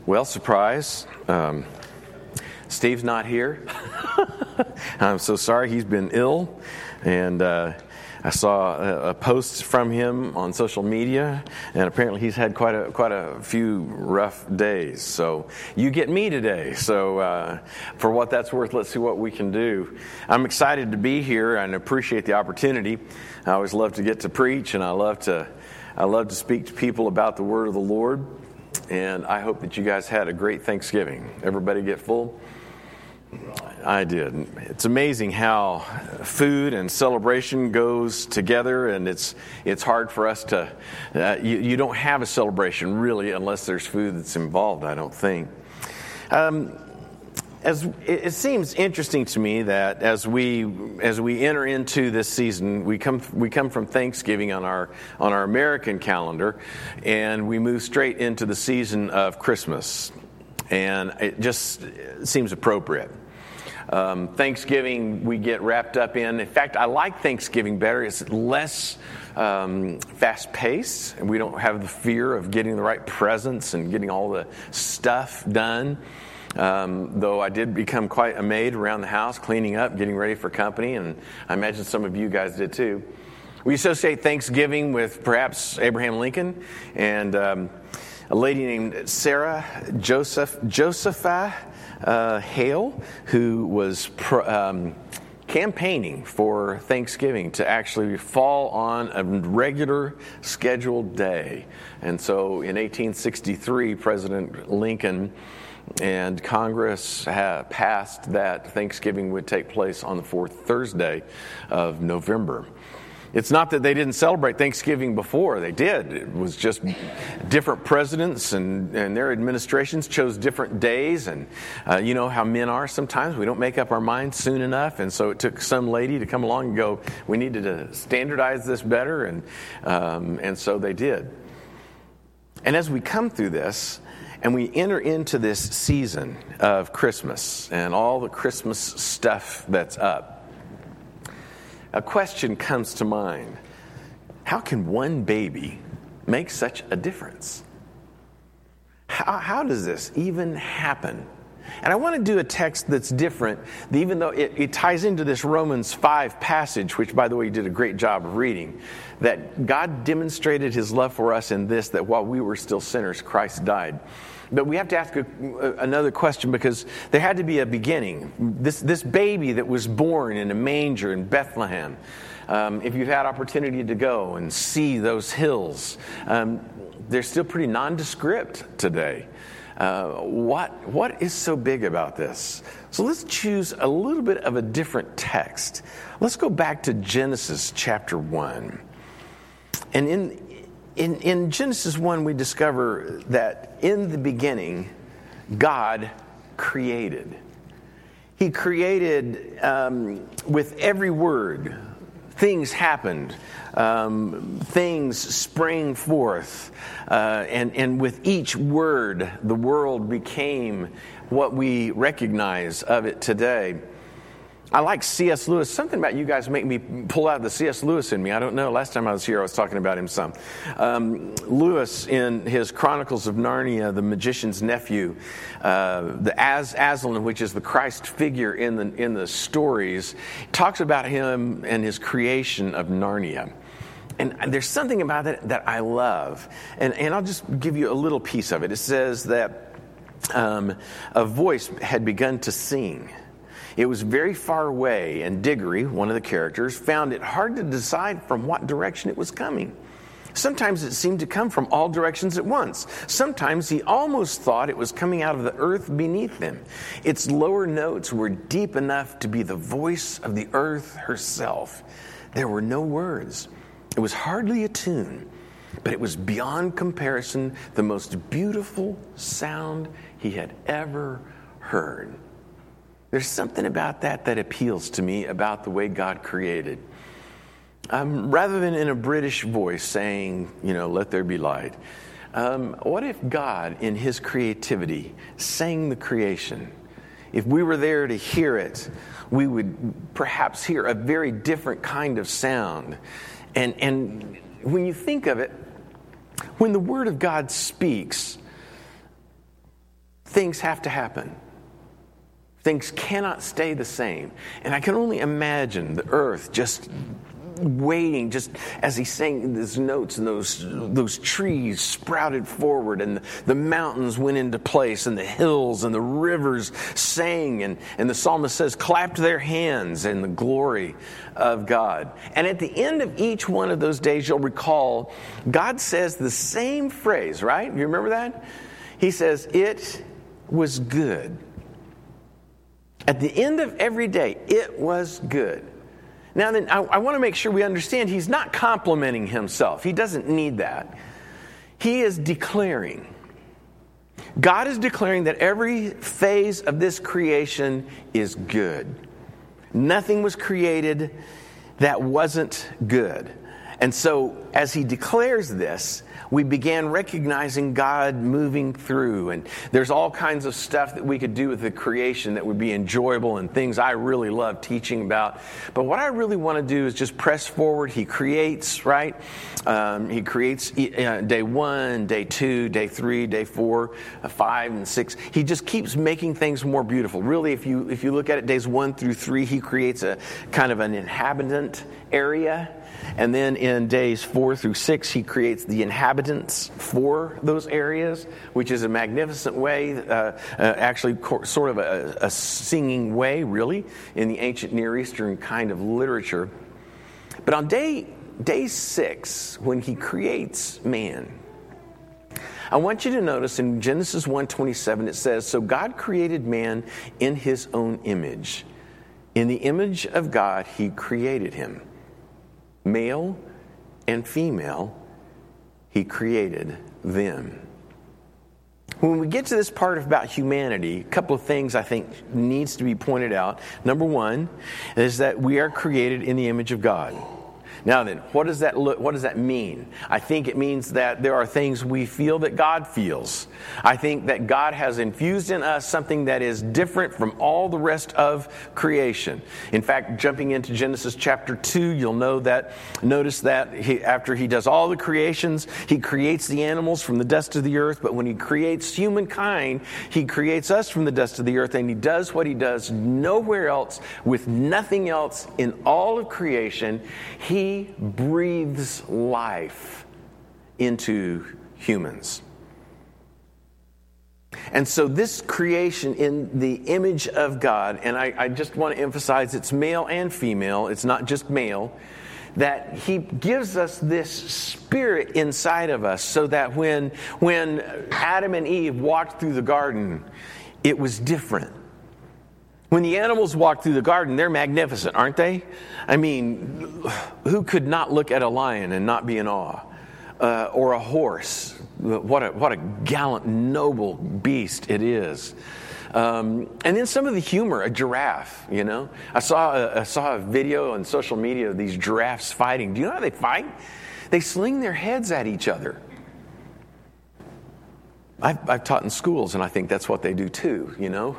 Well, surprise. Steve's not here. I'm so sorry. He's been ill. And I saw a post from him on social media, and apparently he's had quite a few rough days. So you get me today. So for what that's worth, let's see what we can do. I'm excited to be here and appreciate the opportunity. I always love to get to preach, and I love to speak to people about the word of the Lord. And I hope that you guys had a great Thanksgiving. Everybody get full? I did. It's amazing how food and celebration goes together, and it's hard for us to. You don't have a celebration really unless there's food that's involved, I don't think. As it seems interesting to me that as we enter into this season, we come from Thanksgiving on our American calendar, and we move straight into the season of Christmas, and it just seems appropriate. Thanksgiving we get wrapped up in. In fact, I like Thanksgiving better. It's less fast-paced, and we don't have the fear of getting the right presents and getting all the stuff done. Though I did become quite a maid around the house, cleaning up, getting ready for company, and I imagine some of you guys did too. We associate Thanksgiving with perhaps Abraham Lincoln and a lady named Sarah Josepha Hale, who was campaigning for Thanksgiving to actually fall on a regular scheduled day. And so in 1863, President Lincoln and Congress passed that Thanksgiving would take place on the fourth Thursday of November. It's not that they didn't celebrate Thanksgiving before. They did. It was just different presidents and their administrations chose different days. And you know how men are sometimes. We don't make up our minds soon enough. And so it took some lady to come along and go, we needed to standardize this better. And so they did. And as we come through this, and we enter into this season of Christmas and all the Christmas stuff that's up, a question comes to mind. How can one baby make such a difference? How does this even happen? And I want to do a text that's different, even though it ties into this Romans 5 passage, which, by the way, you did a great job of reading, that God demonstrated his love for us in this, that while we were still sinners, Christ died. But we have to ask another question, because there had to be a beginning. This baby that was born in a manger in Bethlehem, if you've had opportunity to go and see those hills, they're still pretty nondescript today. What is so big about this? So let's choose a little bit of a different text. Let's go back to Genesis chapter 1. And in Genesis 1, we discover that in the beginning, God created. He created with every word. Things happened. Things sprang forth. And with each word, the world became what we recognize of it today. I like C.S. Lewis. Something about you guys make me pull out the C.S. Lewis in me. I don't know. Last time I was here, I was talking about him some. Lewis, in his Chronicles of Narnia, the magician's nephew, the Aslan, which is the Christ figure in the stories, talks about him and his creation of Narnia. And there's something about it that I love. And I'll just give you a little piece of it. It says that a voice had begun to sing. It was very far away, and Diggory, one of the characters, found it hard to decide from what direction it was coming. Sometimes it seemed to come from all directions at once. Sometimes he almost thought it was coming out of the earth beneath him. Its lower notes were deep enough to be the voice of the earth herself. There were no words. It was hardly a tune, but it was beyond comparison the most beautiful sound he had ever heard. There's something about that appeals to me about the way God created. Rather than in a British voice saying, let there be light, what if God, in his creativity, sang the creation? If we were there to hear it, we would perhaps hear a very different kind of sound. And when you think of it, when the Word of God speaks, things have to happen. Things cannot stay the same. And I can only imagine the earth just waiting, just as he sang these notes, and those trees sprouted forward, and the mountains went into place, and the hills and the rivers sang, and the psalmist says, clapped their hands in the glory of God. And at the end of each one of those days, you'll recall, God says the same phrase, right? You remember that? He says, it was good. At the end of every day, it was good. Now then, I want to make sure we understand he's not complimenting himself. He doesn't need that. He is declaring. God is declaring that every phase of this creation is good. Nothing was created that wasn't good. And so, as he declares this, we began recognizing God moving through. And there's all kinds of stuff that we could do with the creation that would be enjoyable and things I really love teaching about. But what I really want to do is just press forward. He creates, right? He creates day 1, day 2, day 3, day 4, 5, and 6. He just keeps making things more beautiful. Really, if you look at it, days 1 through 3, he creates a kind of an inhabitant area. And then in days 4 through 6, he creates the inhabitants for those areas, which is a magnificent way, actually sort of a singing way, really, in the ancient Near Eastern kind of literature. But on day 6, when he creates man, I want you to notice in Genesis 1:27, it says, so God created man in his own image. In the image of God, he created him. Male and female, he created them. When we get to this part about humanity, a couple of things I think needs to be pointed out. Number one is that we are created in the image of God. Now then, what does that mean? I think it means that there are things we feel that God feels. I think that God has infused in us something that is different from all the rest of creation. In fact, jumping into Genesis chapter 2, you'll notice that after he does all the creations, he creates the animals from the dust of the earth, but when he creates humankind, he creates us from the dust of the earth, and he does what he does nowhere else, with nothing else in all of creation. He breathes life into humans. And so this creation in the image of God, and I just want to emphasize it's male and female, it's not just male, that he gives us this spirit inside of us so that when Adam and Eve walked through the garden, it was different. When the animals walk through the garden, they're magnificent, aren't they? I mean, who could not look at a lion and not be in awe? Or a horse. What a gallant, noble beast it is. And then some of the humor, a giraffe, you know. I saw a video on social media of these giraffes fighting. Do you know how they fight? They sling their heads at each other. I've taught in schools, and I think that's what they do too, you know.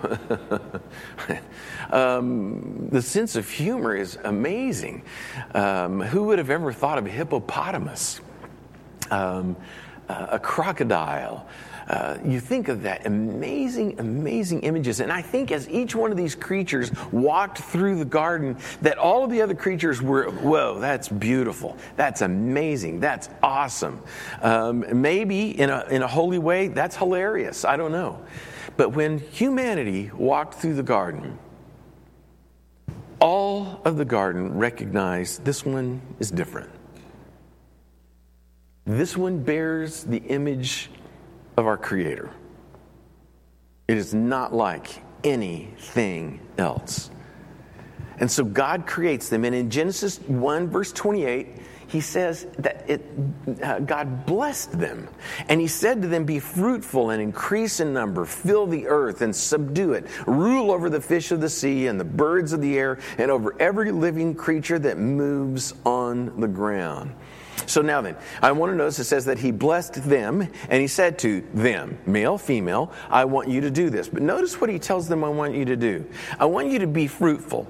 The sense of humor is amazing. Who would have ever thought of a hippopotamus, a crocodile? You think of that amazing, amazing images. And I think as each one of these creatures walked through the garden, that all of the other creatures were, whoa, that's beautiful. That's amazing. That's awesome. Maybe in a holy way, that's hilarious. I don't know. But when humanity walked through the garden, all of the garden recognized this one is different. This one bears the image of our Creator. It is not like anything else. And so God creates them. And in Genesis 1, verse 28, he says that God blessed them. And he said to them, be fruitful and increase in number, fill the earth and subdue it, rule over the fish of the sea and the birds of the air, and over every living creature that moves on the ground. So now then, I want to notice it says that he blessed them, and he said to them, male, female, I want you to do this. But notice what he tells them I want you to do. I want you to be fruitful.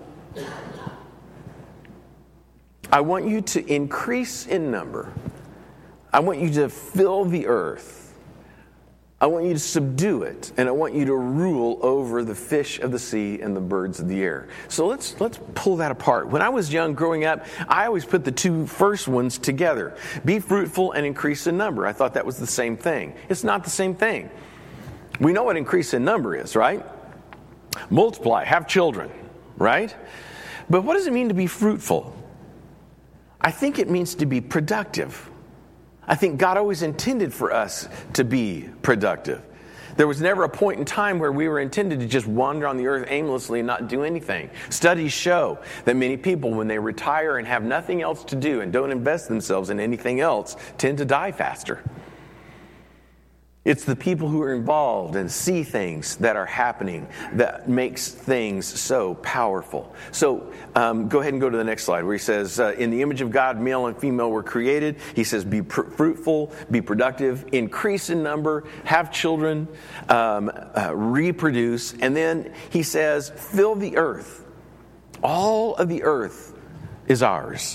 I want you to increase in number. I want you to fill the earth. I want you to subdue it, and I want you to rule over the fish of the sea and the birds of the air. So let's pull that apart. When I was young, growing up, I always put the two first ones together. Be fruitful and increase in number. I thought that was the same thing. It's not the same thing. We know what increase in number is, right? Multiply, have children, right? But what does it mean to be fruitful? I think it means to be productive. I think God always intended for us to be productive. There was never a point in time where we were intended to just wander on the earth aimlessly and not do anything. Studies show that many people, when they retire and have nothing else to do and don't invest themselves in anything else, tend to die faster. It's the people who are involved and see things that are happening that makes things so powerful. So go ahead and go to the next slide where he says, in the image of God, male and female were created. He says, be fruitful, be productive, increase in number, have children, reproduce. And then he says, fill the earth. All of the earth is ours.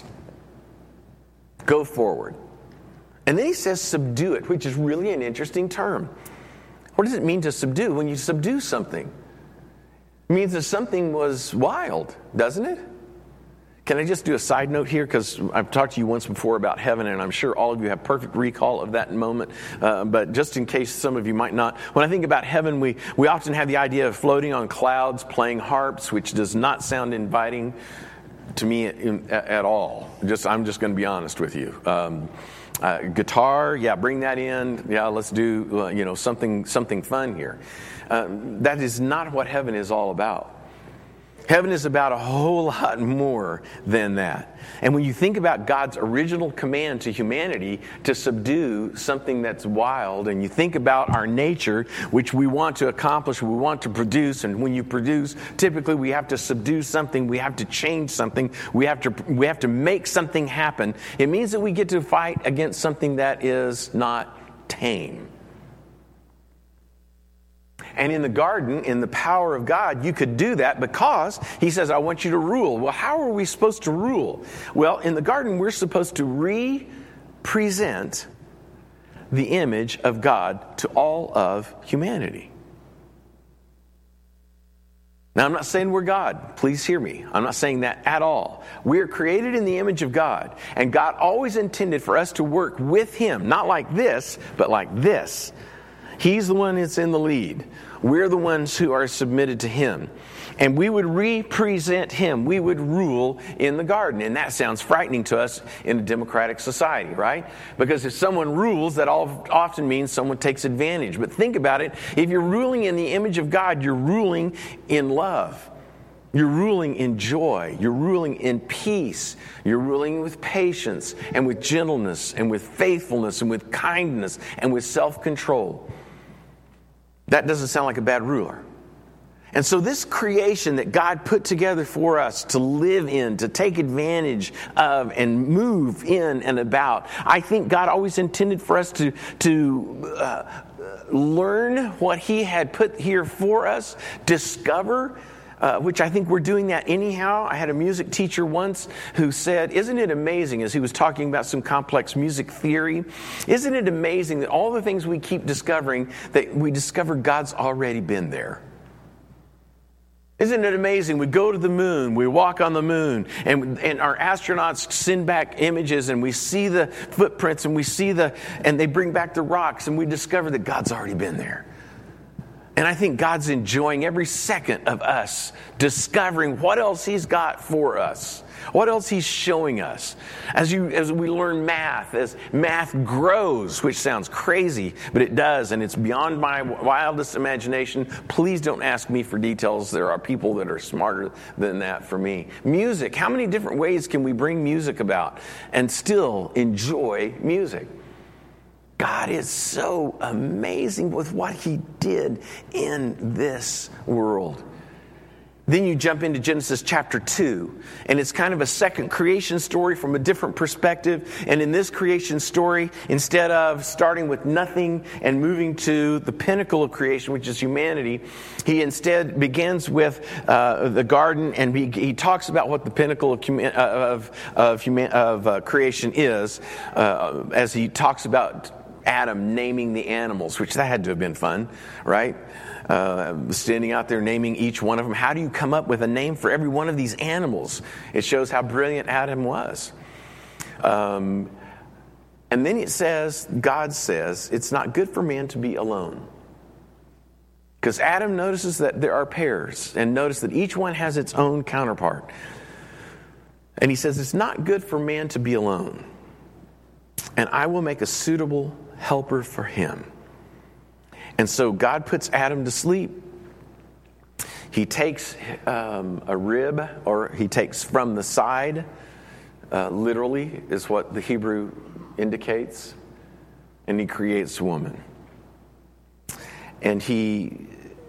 Go forward. And then he says subdue it, which is really an interesting term. What does it mean to subdue? When you subdue something, it means that something was wild, doesn't it? Can I just do a side note here? Because I've talked to you once before about heaven, and I'm sure all of you have perfect recall of that moment. But just in case some of you might not, when I think about heaven, we often have the idea of floating on clouds, playing harps, which does not sound inviting to me at all. I'm just going to be honest with you. Guitar, yeah, bring that in. Yeah, let's do something fun here. That is not what heaven is all about. Heaven is about a whole lot more than that. And when you think about God's original command to humanity to subdue something that's wild, and you think about our nature, which we want to accomplish, we want to produce, and when you produce, typically we have to subdue something, we have to change something, we have to make something happen. It means that we get to fight against something that is not tame. And in the garden, in the power of God, you could do that because he says, I want you to rule. Well, how are we supposed to rule? Well, in the garden, we're supposed to represent the image of God to all of humanity. Now, I'm not saying we're God. Please hear me. I'm not saying that at all. We are created in the image of God, and God always intended for us to work with him, not like this, but like this. He's the one that's in the lead. We're the ones who are submitted to him. And we would represent him. We would rule in the garden. And that sounds frightening to us in a democratic society, right? Because if someone rules, that often means someone takes advantage. But think about it. If you're ruling in the image of God, you're ruling in love. You're ruling in joy. You're ruling in peace. You're ruling with patience and with gentleness and with faithfulness and with kindness and with self-control. That doesn't sound like a bad ruler. And so this creation that God put together for us to live in, to take advantage of and move in and about, I think God always intended for us to learn what he had put here for us, discover, which I think we're doing that anyhow. I had a music teacher once who said, isn't it amazing, as he was talking about some complex music theory, isn't it amazing that all the things we keep discovering, that we discover God's already been there? Isn't it amazing? We go to the moon, we walk on the moon, and our astronauts send back images, and we see the footprints, and and they bring back the rocks, and we discover that God's already been there. And I think God's enjoying every second of us discovering what else he's got for us, what else he's showing us. As we learn math, as math grows, which sounds crazy, but it does, and it's beyond my wildest imagination. Please don't ask me for details. There are people that are smarter than that for me. Music, how many different ways can we bring music about and still enjoy music? God is so amazing with what he did in this world. Then you jump into Genesis chapter 2, and it's kind of a second creation story from a different perspective. And in this creation story, instead of starting with nothing and moving to the pinnacle of creation, which is humanity, he instead begins with the garden, and he talks about what the pinnacle of creation is, as he talks about Adam naming the animals, which that had to have been fun, right? Standing out there naming each one of them. How do you come up with a name for every one of these animals? It shows how brilliant Adam was. And then it says, God says, it's not good for man to be alone. Because Adam notices that there are pairs, and notice that each one has its own counterpart. And he says, it's not good for man to be alone. And I will make a suitable helper for him. And so God puts Adam to sleep. He takes a rib, or he takes from the side, literally is what the Hebrew indicates, and he creates woman. And he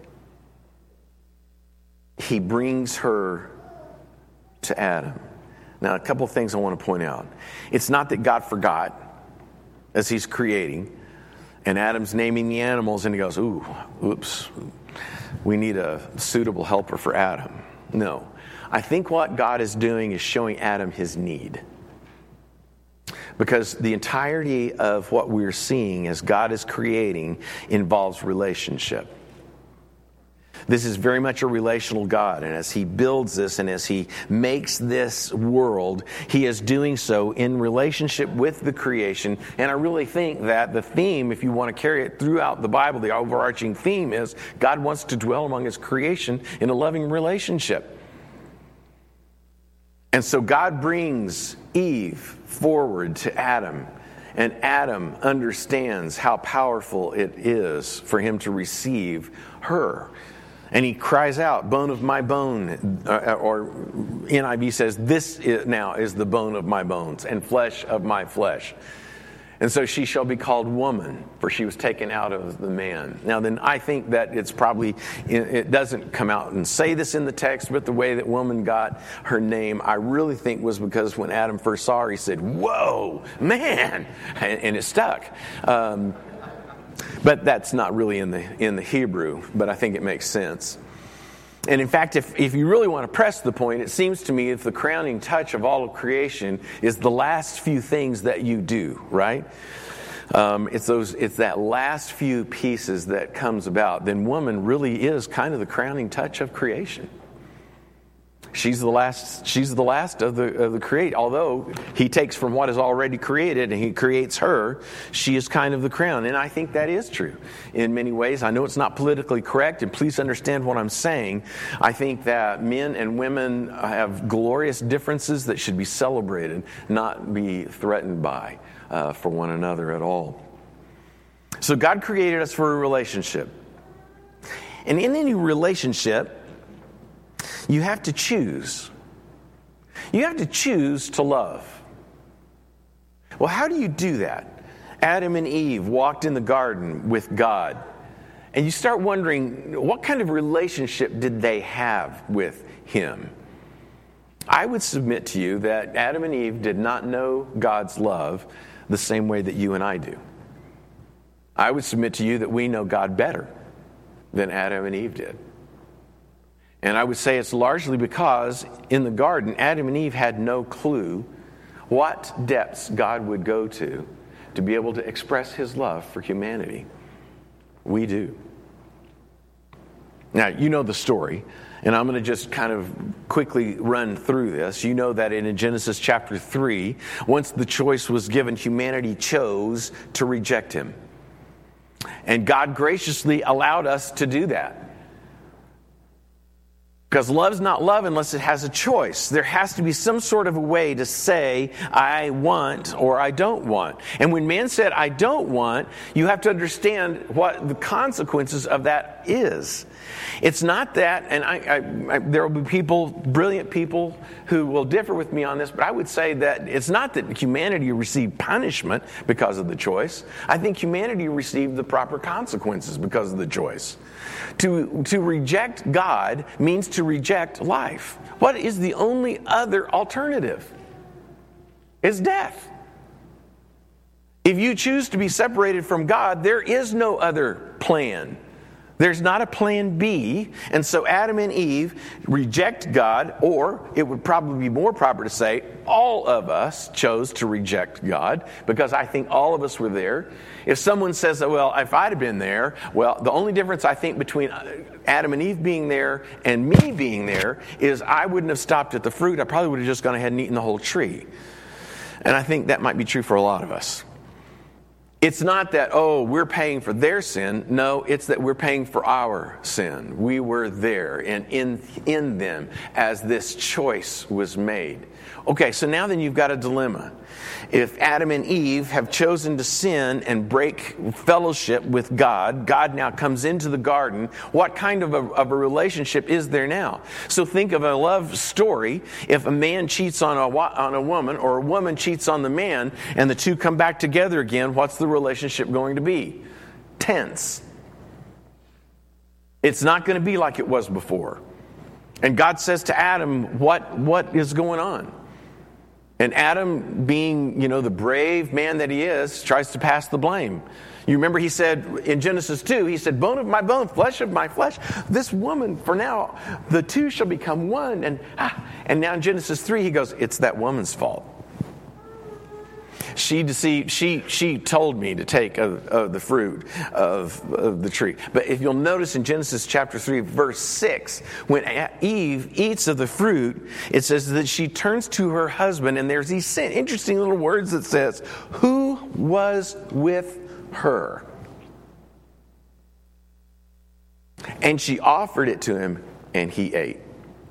brings her to Adam. Now, a couple of things I want to point out. It's not that God forgot as he's creating, and Adam's naming the animals, and he goes, oops, we need a suitable helper for Adam. No. I think what God is doing is showing Adam his need. Because the entirety of what we're seeing as God is creating involves relationship. This is very much a relational God, and as he builds this and as he makes this world, he is doing so in relationship with the creation. And I really think that the theme, if you want to carry it throughout the Bible, the overarching theme is God wants to dwell among his creation in a loving relationship. And so God brings Eve forward to Adam, and Adam understands how powerful it is for him to receive her. And he cries out, bone of my bone, or NIV says, this now is the bone of my bones and flesh of my flesh. And so she shall be called woman, for she was taken out of the man. Now then, I think that it's probably, it doesn't come out and say this in the text, but the way that woman got her name, I really think was because when Adam first saw her, he said, whoa, man, and it stuck. But that's not really in the Hebrew, but I think it makes sense. And in fact, if you really want to press the point, it seems to me if the crowning touch of all of creation is the last few things that you do, right? It's that last few pieces that comes about, then woman really is kind of the crowning touch of creation. She's the last of the create. Although he takes from what is already created and he creates her, she is kind of the crown. And I think that is true in many ways. I know it's not politically correct, and please understand what I'm saying. I think that men and women have glorious differences that should be celebrated, not be threatened by for one another at all. So God created us for a relationship. And in any relationship, you have to choose. You have to choose to love. Well, how do you do that? Adam and Eve walked in the garden with God. And you start wondering, what kind of relationship did they have with him? I would submit to you that Adam and Eve did not know God's love the same way that you and I do. I would submit to you that we know God better than Adam and Eve did. And I would say it's largely because in the garden, Adam and Eve had no clue what depths God would go to be able to express his love for humanity. We do. Now, you know the story, and I'm going to just kind of quickly run through this. You know that in Genesis chapter 3, once the choice was given, humanity chose to reject him. And God graciously allowed us to do that. Because love's not love unless it has a choice. There has to be some sort of a way to say, I want or I don't want. And when man said, I don't want, you have to understand what the consequences of that is. It's not that, and there will be people, brilliant people, who will differ with me on this, but I would say that it's not that humanity received punishment because of the choice. I think humanity received the proper consequences because of the choice. To reject God means to reject life. What is the only other alternative? It's death. If you choose to be separated from God, there is no other plan There's not a plan B. And so Adam and Eve reject God, or it would probably be more proper to say all of us chose to reject God, because I think all of us were there. If someone says, well, if I'd have been there, well, the only difference I think between Adam and Eve being there and me being there is I wouldn't have stopped at the fruit. I probably would have just gone ahead and eaten the whole tree. And I think that might be true for a lot of us. It's not that, we're paying for their sin. No, it's that we're paying for our sin. We were there and in them as this choice was made. Okay, so now then you've got a dilemma. If Adam and Eve have chosen to sin and break fellowship with God, God now comes into the garden. What kind of a relationship is there now? So think of a love story. If a man cheats on a woman, or a woman cheats on the man, and the two come back together again, what's the relationship going to be? Tense. It's not going to be like it was before. And God says to Adam, what is going on? And Adam, being, the brave man that he is, tries to pass the blame. You remember he said in Genesis 2, he said, bone of my bone, flesh of my flesh. This woman, for now, the two shall become one. And now in Genesis 3, he goes, it's that woman's fault. She deceived. She told me to take of the fruit of the tree. But if you'll notice in Genesis chapter 3, verse 6, when Eve eats of the fruit, it says that she turns to her husband, and there's these interesting little words that says, who was with her? And she offered it to him, and he ate.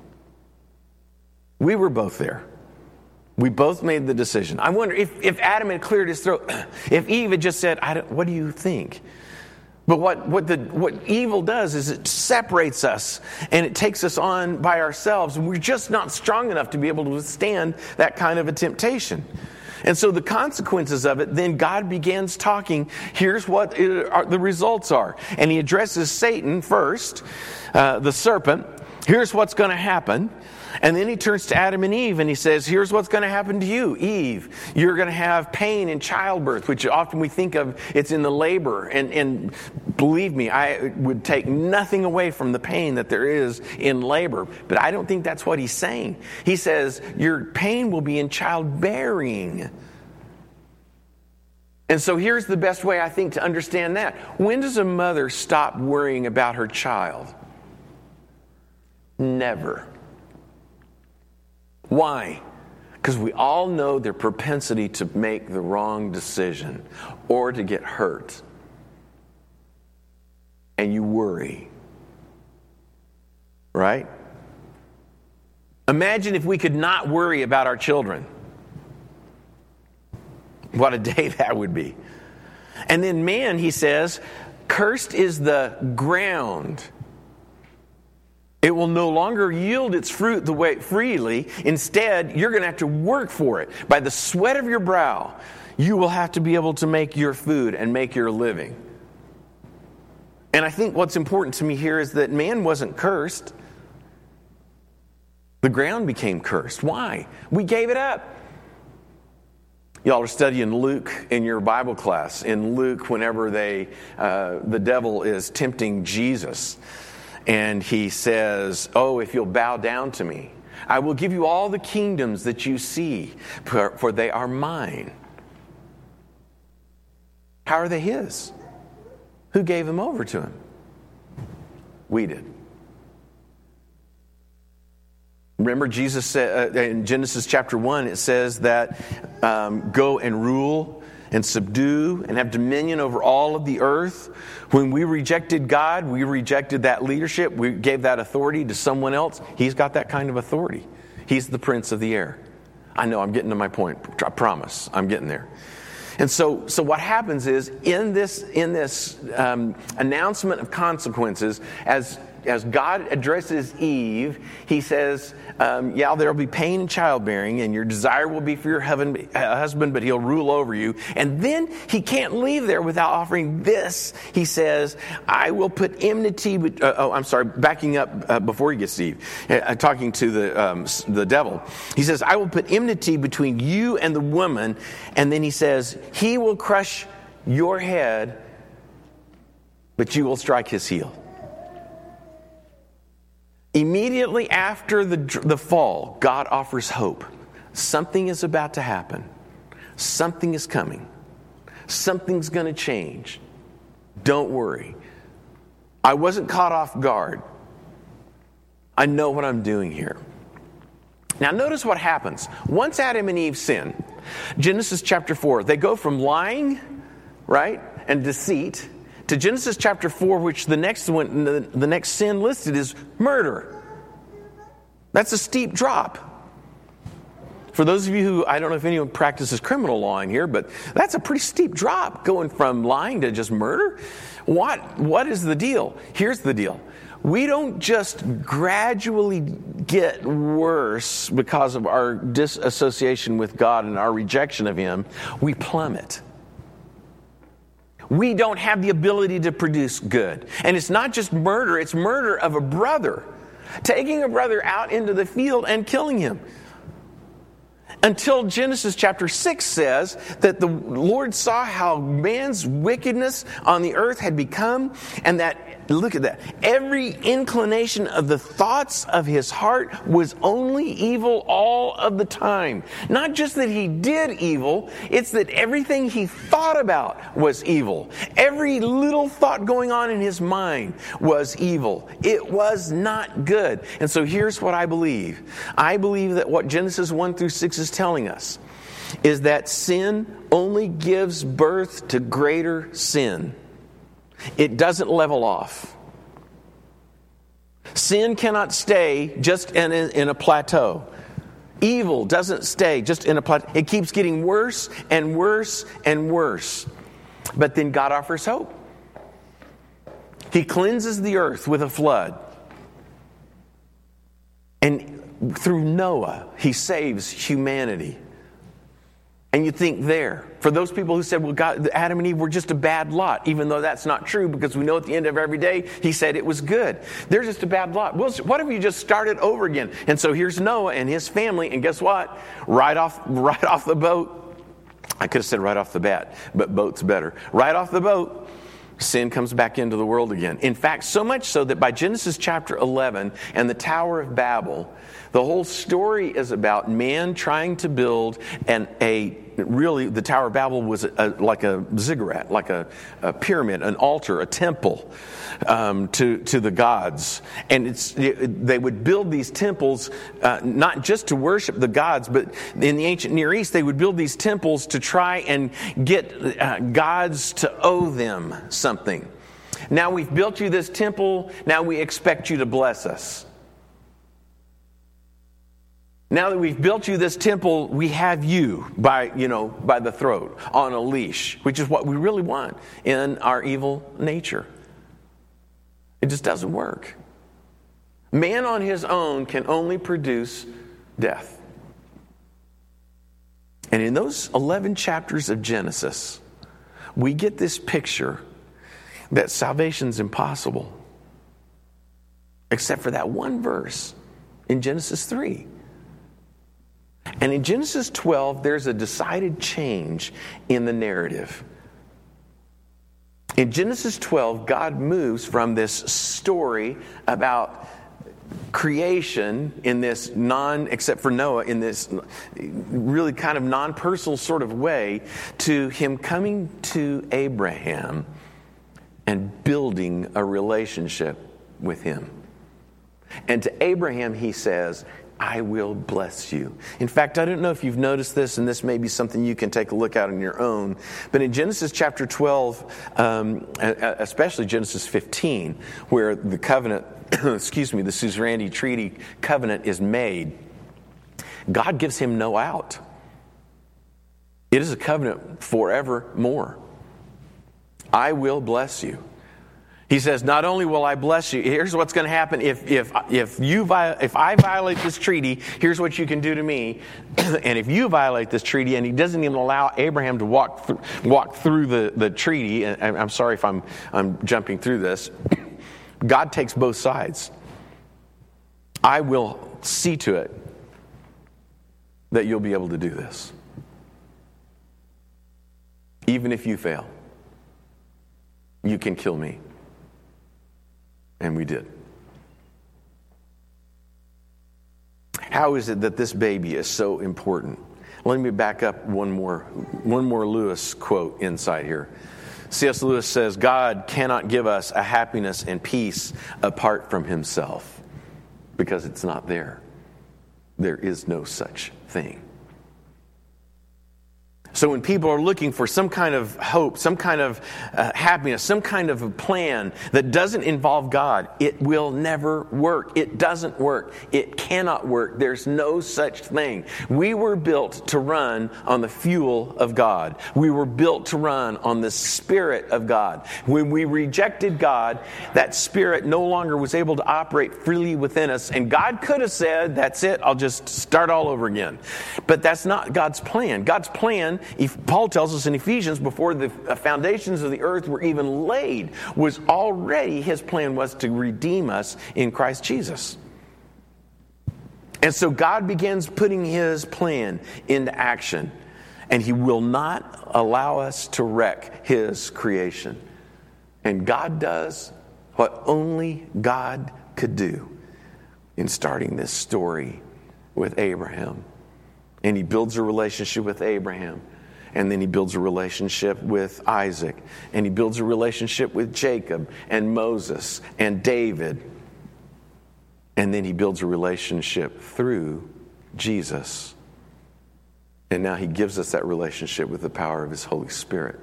We were both there. We both made the decision. I wonder if Adam had cleared his throat, if Eve had just said, what do you think? But what evil does is it separates us and it takes us on by ourselves. And we're just not strong enough to be able to withstand that kind of a temptation. And so the consequences of it, then God begins talking. Here's what the results are. And he addresses Satan first, the serpent. Here's what's going to happen. And then he turns to Adam and Eve and he says, here's what's going to happen to you, Eve. You're going to have pain in childbirth, which often we think of, it's in the labor. And believe me, I would take nothing away from the pain that there is in labor. But I don't think that's what he's saying. He says, your pain will be in childbearing. And so here's the best way, I think, to understand that. When does a mother stop worrying about her child? Never. Why? Because we all know their propensity to make the wrong decision or to get hurt. And you worry. Right? Imagine if we could not worry about our children. What a day that would be. And then man, he says, cursed is the ground. It will no longer yield its fruit the way freely. Instead, you're going to have to work for it. By the sweat of your brow, you will have to be able to make your food and make your living. And I think what's important to me here is that man wasn't cursed. The ground became cursed. Why? We gave it up. Y'all are studying Luke in your Bible class. In Luke, whenever the devil is tempting Jesus, and he says, if you'll bow down to me, I will give you all the kingdoms that you see, for they are mine. How are they his? Who gave them over to him? We did. Remember, Jesus said in Genesis chapter 1, it says that go and rule and subdue and have dominion over all of the earth. When we rejected God, we rejected that leadership. We gave that authority to someone else. He's got that kind of authority. He's the prince of the air. I know I'm getting to my point. I promise I'm getting there. And so what happens is in this announcement of consequences, as God addresses Eve, he says, there will be pain in childbearing, and your desire will be for your husband, but he'll rule over you. And then he can't leave there without offering this. He says, I will put enmity. Backing up before he gets to Eve, talking to the devil. He says, I will put enmity between you and the woman. And then he says, he will crush your head, but you will strike his heel. Immediately after the fall, God offers hope. Something is about to happen. Something is coming. Something's going to change. Don't worry. I wasn't caught off guard. I know what I'm doing here. Now notice what happens. Once Adam and Eve sin, Genesis chapter 4, they go from lying, right, and deceit, to Genesis chapter 4, which the next sin listed is murder. That's a steep drop. For those of you who, I don't know if anyone practices criminal law in here, but that's a pretty steep drop, going from lying to just murder. What is the deal? Here's the deal. We don't just gradually get worse because of our disassociation with God and our rejection of Him. We plummet. We don't have the ability to produce good. And it's not just murder, it's murder of a brother. Taking a brother out into the field and killing him. Until Genesis chapter 6 says that the Lord saw how man's wickedness on the earth had become, and that, look at that, every inclination of the thoughts of his heart was only evil all of the time. Not just that he did evil, it's that everything he thought about was evil. Every little thought going on in his mind was evil. It was not good. And so here's what I believe. I believe that what Genesis 1 through 6 is telling us is that sin only gives birth to greater sin. It doesn't level off. Sin cannot stay just in a plateau. Evil doesn't stay just in a plateau. It keeps getting worse and worse and worse. But then God offers hope. He cleanses the earth with a flood. And through Noah, He saves humanity. And you think there, for those people who said, well, God, Adam and Eve were just a bad lot, even though that's not true, because we know at the end of every day, He said it was good. They're just a bad lot. Well, what if you just started over again? And so here's Noah and his family, and guess what? Right off the boat. I could have said right off the bat, but boat's better. Right off the boat, sin comes back into the world again. In fact, so much so that by Genesis chapter 11 and the Tower of Babel, the whole story is about man trying to build really, the Tower of Babel was like a ziggurat, like a pyramid, an altar, a temple to the gods. And they would build these temples not just to worship the gods, but in the ancient Near East, they would build these temples to try and get gods to owe them something. Now we've built you this temple, now we expect you to bless us. Now that we've built you this temple, we have you by the throat, on a leash, which is what we really want in our evil nature. It just doesn't work. Man on his own can only produce death. And in those 11 chapters of Genesis, we get this picture that salvation's impossible. Except for that one verse in Genesis 3. And in Genesis 12, there's a decided change in the narrative. In Genesis 12, God moves from this story about creation in this except for Noah, in this really kind of non-personal sort of way, to Him coming to Abraham and building a relationship with him. And to Abraham, He says, I will bless you. In fact, I don't know if you've noticed this, and this may be something you can take a look at on your own, but in Genesis chapter 12, especially Genesis 15, where the covenant, the suzerainty treaty covenant is made, God gives him no out. It is a covenant forevermore. I will bless you. He says, not only will I bless you, here's what's going to happen if I violate this treaty, here's what you can do to me. And if you violate this treaty, and He doesn't even allow Abraham to walk through the treaty, and I'm sorry if I'm jumping through this, God takes both sides. I will see to it that you'll be able to do this. Even if you fail, you can kill me. And we did. How is it that this baby is so important? Let me back up one more Lewis quote inside here. C.S. Lewis says, God cannot give us a happiness and peace apart from himself, because it's not there. There is no such thing. So when people are looking for some kind of hope, some kind of happiness, some kind of a plan that doesn't involve God, it will never work. It doesn't work. It cannot work. There's no such thing. We were built to run on the fuel of God. We were built to run on the Spirit of God. When we rejected God, that Spirit no longer was able to operate freely within us. And God could have said, that's it, I'll just start all over again. But that's not God's plan. God's plan, Paul tells us in Ephesians, before the foundations of the earth were even laid, was already, his plan was to redeem us in Christ Jesus. And so God begins putting his plan into action, and he will not allow us to wreck his creation. And God does what only God could do in starting this story with Abraham. And he builds a relationship with Abraham. And then he builds a relationship with Isaac. And he builds a relationship with Jacob and Moses and David. And then he builds a relationship through Jesus. And now he gives us that relationship with the power of his Holy Spirit.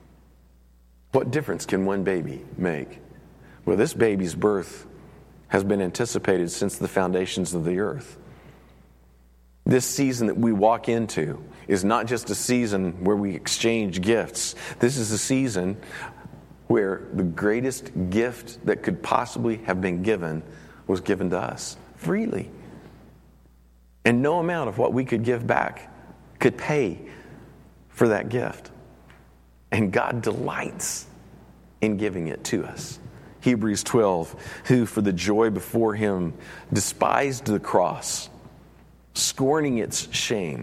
What difference can one baby make? Well, this baby's birth has been anticipated since the foundations of the earth. This season that we walk into is not just a season where we exchange gifts. This is a season where the greatest gift that could possibly have been given was given to us freely. And no amount of what we could give back could pay for that gift. And God delights in giving it to us. Hebrews 12, who for the joy before him despised the cross, scorning its shame.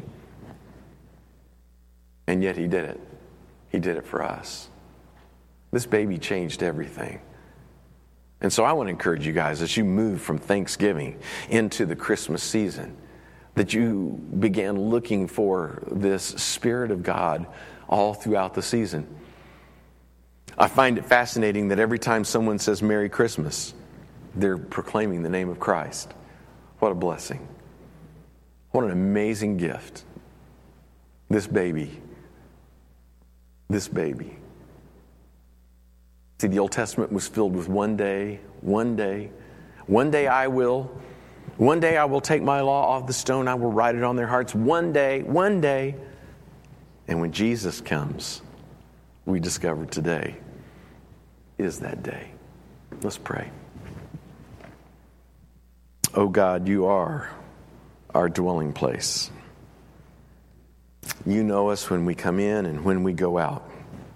And yet he did it. He did it for us. This baby changed everything. And so I want to encourage you guys, as you move from Thanksgiving into the Christmas season, that you began looking for this Spirit of God all throughout the season. I find it fascinating that every time someone says Merry Christmas, they're proclaiming the name of Christ. What a blessing. What an amazing gift. This baby. See, the Old Testament was filled with one day I will take my law off the stone, I will write it on their hearts. One day. And when Jesus comes, we discover today is that day. Let's pray. Oh God, you are our dwelling place. You know us when we come in and when we go out.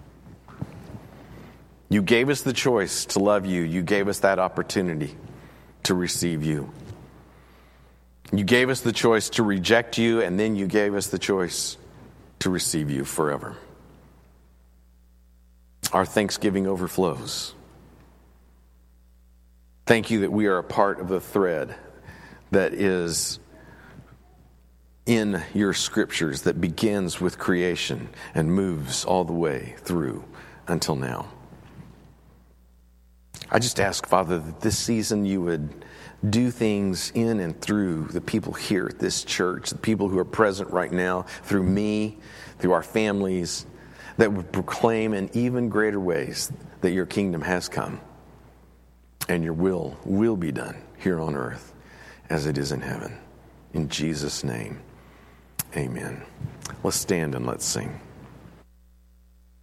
You gave us the choice to love you. You gave us that opportunity to receive you. You gave us the choice to reject you, and then you gave us the choice to receive you forever. Our thanksgiving overflows. Thank you that we are a part of the thread that is in your scriptures that begins with creation and moves all the way through until now. I just ask, Father, that this season you would do things in and through the people here at this church, the people who are present right now, through me, through our families, that would proclaim in even greater ways that your kingdom has come and your will be done here on earth as it is in heaven. In Jesus' name, amen. Let's stand and let's sing.